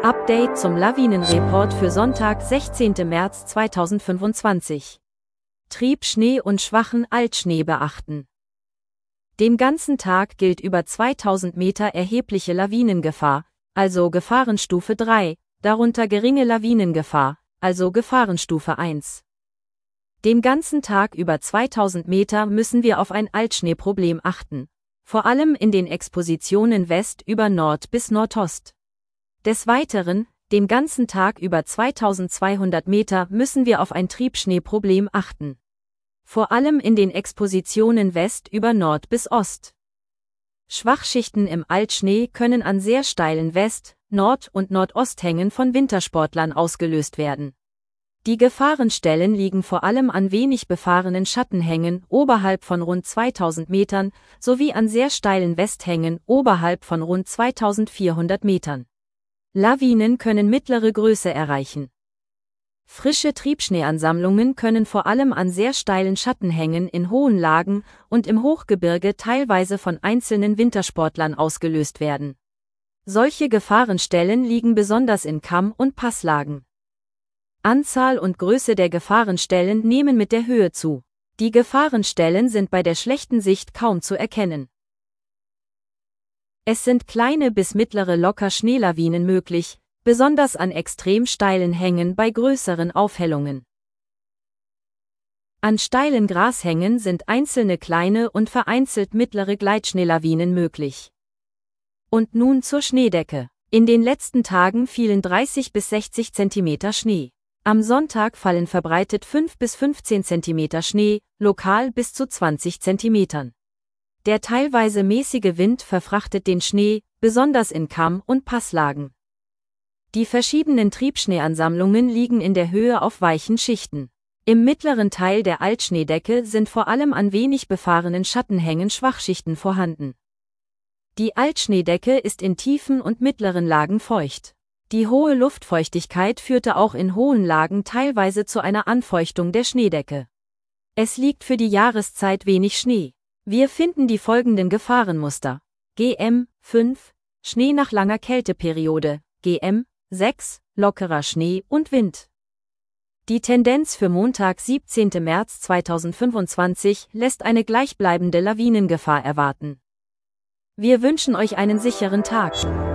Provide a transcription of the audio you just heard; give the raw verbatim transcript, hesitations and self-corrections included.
Update zum Lawinenreport für Sonntag, sechzehnten März zweitausendfünfundzwanzig. Triebschnee und schwachen Altschnee beachten. Den ganzen Tag gilt über zweitausend Meter erhebliche Lawinengefahr, also Gefahrenstufe drei, darunter geringe Lawinengefahr, also Gefahrenstufe eins. Den ganzen Tag über zweitausend Meter müssen wir auf ein Altschneeproblem achten, vor allem in den Expositionen West über Nord bis Nordost. Des Weiteren, den ganzen Tag über zweitausendzweihundert Meter müssen wir auf ein Triebschneeproblem achten. Vor allem in den Expositionen West über Nord bis Ost. Schwachschichten im Altschnee können an sehr steilen West-, Nord- und Nordosthängen von Wintersportlern ausgelöst werden. Die Gefahrenstellen liegen vor allem an wenig befahrenen Schattenhängen oberhalb von rund zweitausend Metern sowie an sehr steilen Westhängen oberhalb von rund zweitausendvierhundert Metern. Lawinen können mittlere Größe erreichen. Frische Triebschneeansammlungen können vor allem an sehr steilen Schattenhängen in hohen Lagen und im Hochgebirge teilweise von einzelnen Wintersportlern ausgelöst werden. Solche Gefahrenstellen liegen besonders in Kamm- und Passlagen. Anzahl und Größe der Gefahrenstellen nehmen mit der Höhe zu. Die Gefahrenstellen sind bei der schlechten Sicht kaum zu erkennen. Es sind kleine bis mittlere Locker-Schneelawinen möglich, besonders an extrem steilen Hängen bei größeren Aufhellungen. An steilen Grashängen sind einzelne kleine und vereinzelt mittlere Gleitschneelawinen möglich. Und nun zur Schneedecke. In den letzten Tagen fielen dreißig bis sechzig Zentimeter Schnee. Am Sonntag fallen verbreitet fünf bis fünfzehn Zentimeter Schnee, lokal bis zu zwanzig Zentimetern. Der teilweise mäßige Wind verfrachtet den Schnee, besonders in Kamm- und Passlagen. Die verschiedenen Triebschneeansammlungen liegen in der Höhe auf weichen Schichten. Im mittleren Teil der Altschneedecke sind vor allem an wenig befahrenen Schattenhängen Schwachschichten vorhanden. Die Altschneedecke ist in tiefen und mittleren Lagen feucht. Die hohe Luftfeuchtigkeit führte auch in hohen Lagen teilweise zu einer Anfeuchtung der Schneedecke. Es liegt für die Jahreszeit wenig Schnee. Wir finden die folgenden Gefahrenmuster. G M fünf, Schnee nach langer Kälteperiode, G M sechs, lockerer Schnee und Wind. Die Tendenz für Montag, siebzehnten März zweitausendfünfundzwanzig lässt eine gleichbleibende Lawinengefahr erwarten. Wir wünschen euch einen sicheren Tag.